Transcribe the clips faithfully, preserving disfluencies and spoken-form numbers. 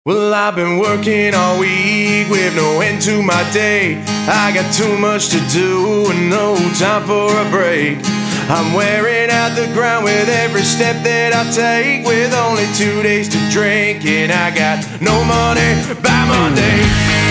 Well, I've been working all week with no end to my day. I got too much to do and no time for a break. I'm wearing out the ground with every step that I take, with only two days to drink and I got no money by Monday.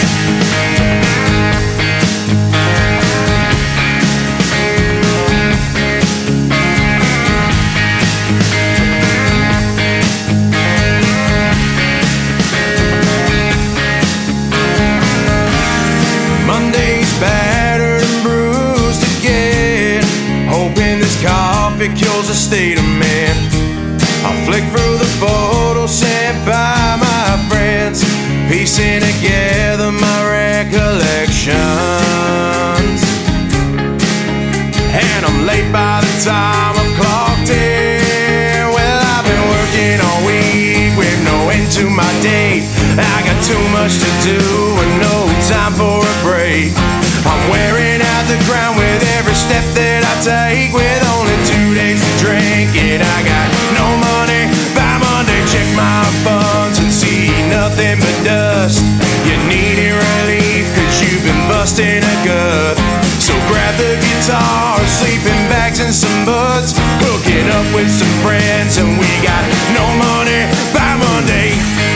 Monday's battered and bruised again, hoping this coffee cures the state of man. I'll flick through the photos sent by my friends, piecing together my recollections. And I'm late by the time I've clocked in. Well, I've been working all week with no end to my day. I got too much to do and no time for a break. I'm wearing out the ground with every step that I take, with only two days to drink and I got no money by Monday. Check my funds and see nothing but dust. You needed relief cause you've been busting a gut. So grab the guitar, sleeping bags and some buds, hooking up with some friends, and we got no money by Monday.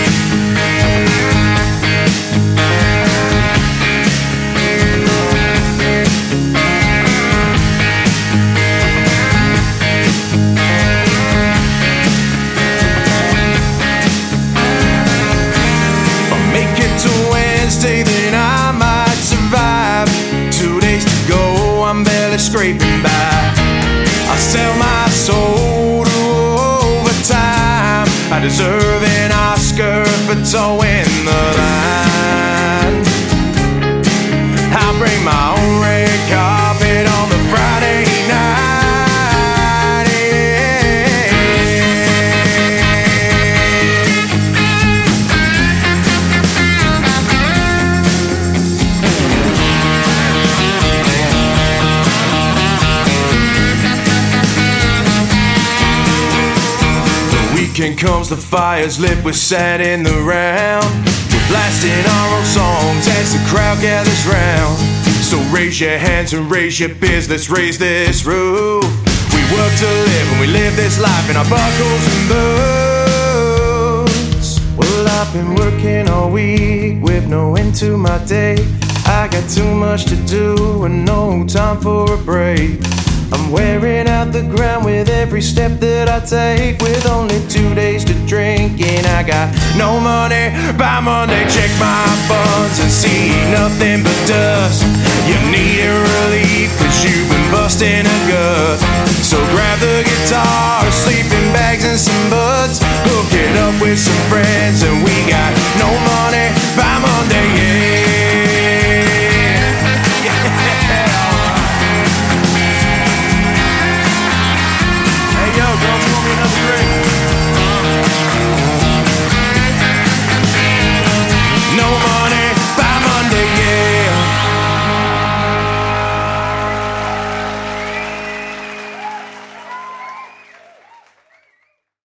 Then I might survive. Two days to go, I'm barely scraping by. I sell my soul to overtime. I deserve an Oscar for towing the line. I'll bring my own red carpet on the Friday night. Weekend comes, the fire's lit, we're sat in the round. We're blasting our own songs as the crowd gathers round. So raise your hands and raise your beers, let's raise this roof. We work to live and we live this life in our buckles and boots. Well, I've been working all week with no end to my day. I got too much to do and no time for a break. I'm wearing out the ground with every step that I take, with only two days to drink and I got no money by Monday. Check my funds and see nothing but dust. You need a relief cause you've been busting a gut. So grab the guitar,